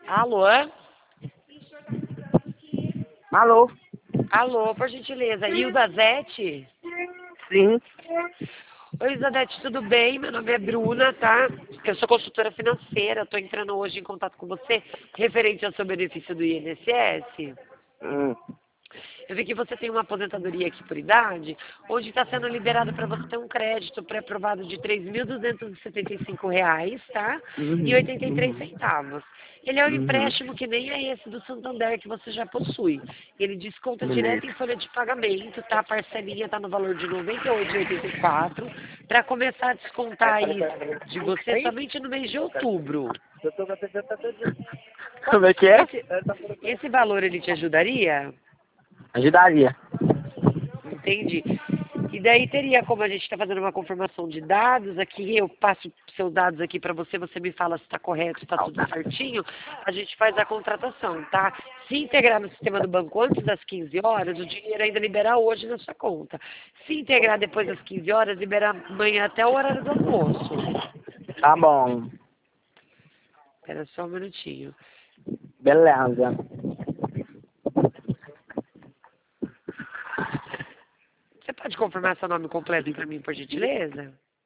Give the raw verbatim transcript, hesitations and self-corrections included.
Alô? Alô? Alô, por gentileza. Hilda Zete? Sim. Oi, Isadete, tudo bem? Meu nome é Bruna, tá? Eu sou consultora financeira. Estou entrando hoje em contato com você referente ao seu benefício do I N S S. Hum. Eu vi que você tem uma aposentadoria aqui por idade, onde está sendo liberado para você ter um crédito pré-aprovado de três mil duzentos e setenta e cinco reais, tá? E Uhum. oitenta e três Uhum. centavos. Ele é um Uhum. empréstimo que nem é esse do Santander que você já possui. Ele desconta direto Beleza. em folha de pagamento, tá? A parcelinha está no valor de noventa e oito reais e oitenta e quatro centavos, para começar a descontar aí de você somente no mês de outubro. Como é que é? Esse, esse valor ele te ajudaria? Ajudaria. Entendi. E daí teria como a gente está fazendo uma confirmação de dados aqui, eu passo seus dados aqui para você, você me fala se está correto, se está tudo certinho, a gente faz a contratação, tá? Se integrar no sistema do banco antes das quinze horas, o dinheiro ainda libera hoje na sua conta. Se integrar depois das quinze horas, libera amanhã até o horário do almoço. Tá bom. Espera só um minutinho. Beleza. Você pode confirmar seu nome completo para mim, por gentileza?